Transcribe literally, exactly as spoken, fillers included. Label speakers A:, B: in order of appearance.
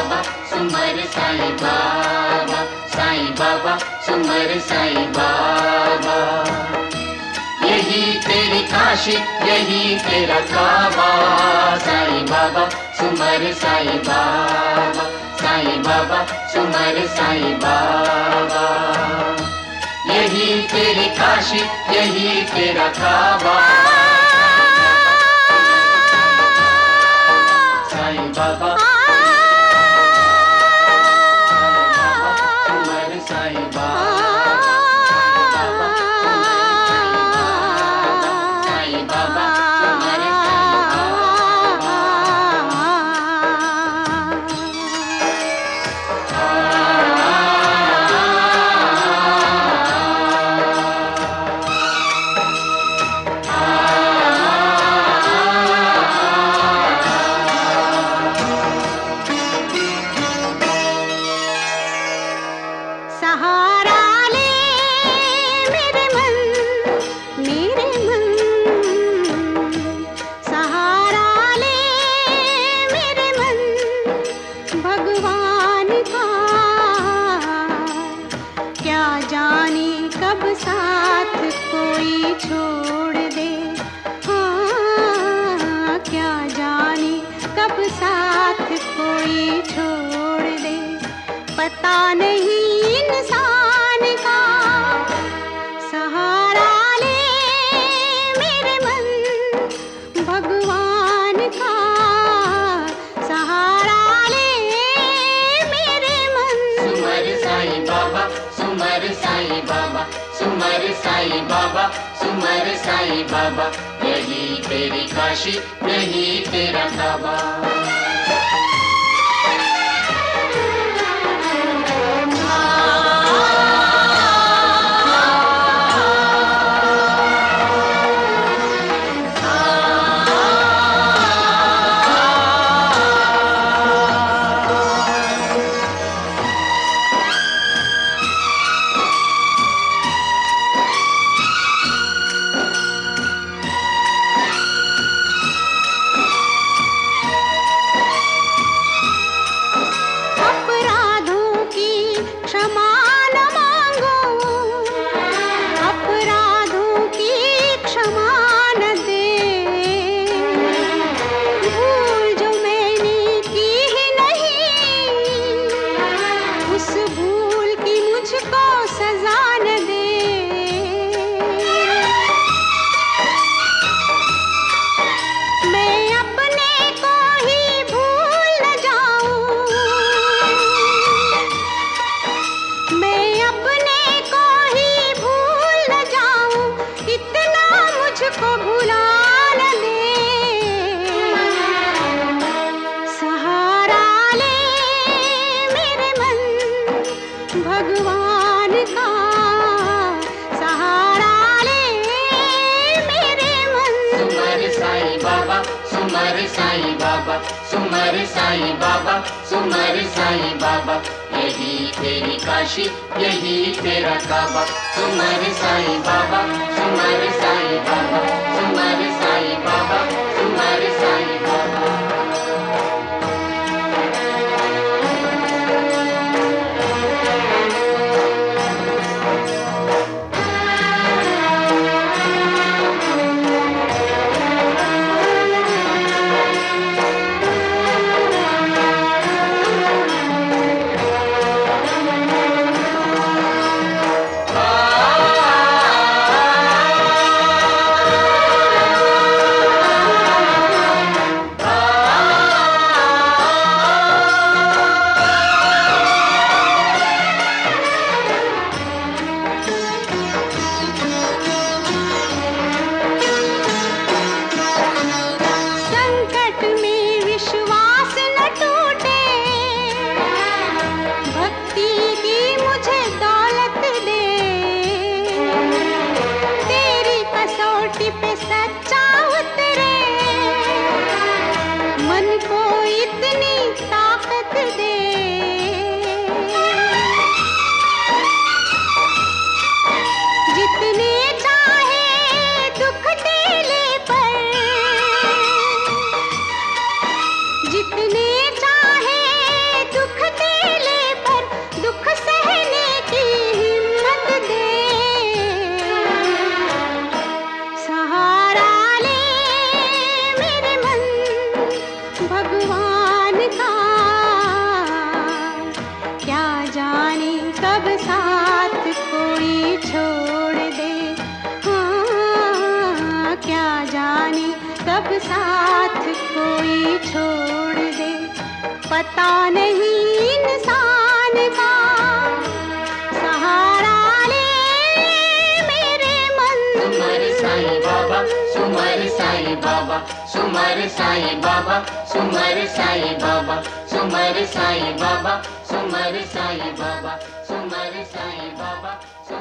A: बाबा सुमर साईं बाबा, साईं बाबा सुमर साईं बाबा। यही तेरी काशी यही तेरा काबा, साईं बाबा सुमर साईं बाबा, साईं बाबा सुमर साईं बाबा। यही तेरी काशी यही तेरा काबा, साईं बाबा सुमर साईं बाबा।
B: पता नहीं इंसान का सहारा ले मेरे मन, भगवान का सहारा ले मेरे मन।
A: सुमर साईं बाबा सुमर साईं बाबा, सुमर साईं बाबा सुमर साईं बाबा। यही तेरी काशी यही तेरा काबा।
B: भगवान का सहारा ले मेरे मन।
A: सुमर साईं बाबा सुमर साईं बाबा, सुमर साईं बाबा सुमर साईं बाबा। यही तेरी काशी यही तेरा काबा। सुमर साईं बाबा सुमर साईं बाबा, सुमर साईं बाबा सुमर साईं बाबा।
B: कब साथ कोई छोड़ दे। हाँ, क्या जाने कब साथ कोई छोड़ दे। पता नहीं इंसान का सहारा ले मेरे मन।
A: सुमर साईं बाबा, सुमर साईं बाबा, सुमर साईं बाबा, सुमर साईं बाबा, सुमर साईं बाबा, सुमर साईं बाबा, सुमर साईं बाबा।